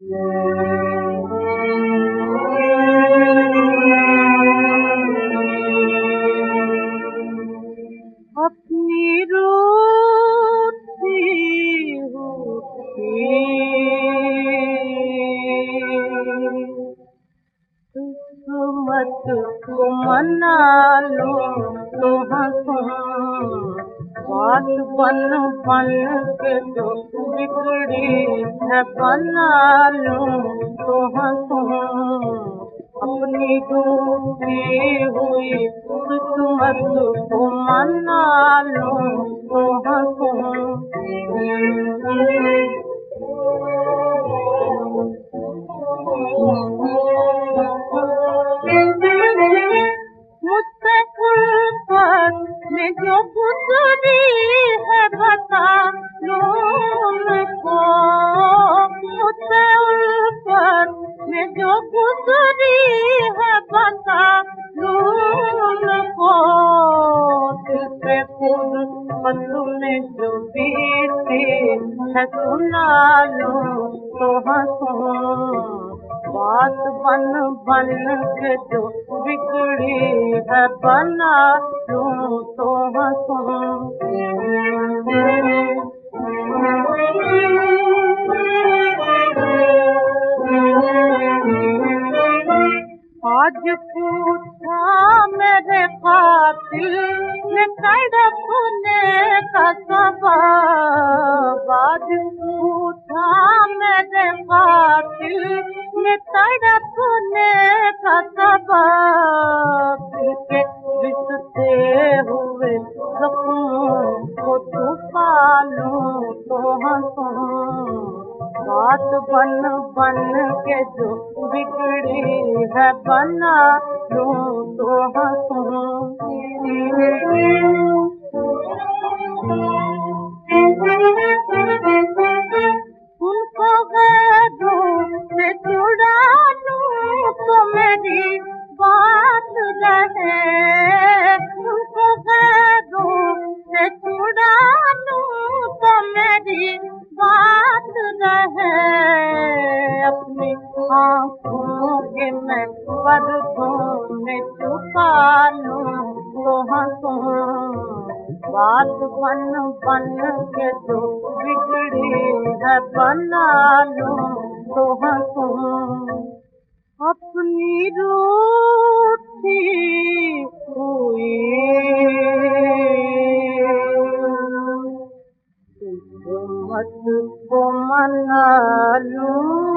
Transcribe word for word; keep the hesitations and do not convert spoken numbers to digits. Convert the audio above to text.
अपनी रूठी हुई किस्मत को मना लो तो हंसूं, बात बन बन के जो बिगड़ी है बना लो तो हंसूं। अपनी डूबी हुई किस्मत को मना लो तो हंसूं। मुझसे उल्फत में जो गुजरी है बता लो उनको, मुझसे उल्फत में जो गुजरी है बता लो उनको। दिल पे खुद में जो बीती है सुना लो तो हंसूं, बात बन बन के जो बिगड़ी है बना लूं तो हंसूं। आज पूछा मेरे कातिल ने तड़पने का सबब, आज पूछा मेरे कातिल ने तड़पने का सबब। के रिश्ते हुए जख्मों को छुपा लूं तो हंसूं, बात बन बन के जो बिगड़ी है बना लूं तो हंसूं। उनको गैरों से छुड़ा लूं तो मेरी बात रहे, उनको गैरों से छुड़ा लूं तो मेरी बात रहे। अपनी आँखों के मैं पर्दों में छुपा लूं तो हंसूं, बात बन बन के जो बिगड़ी है बना लूं तो हंसूं। अपनी रूठी हुई किस्मत को मना लूं।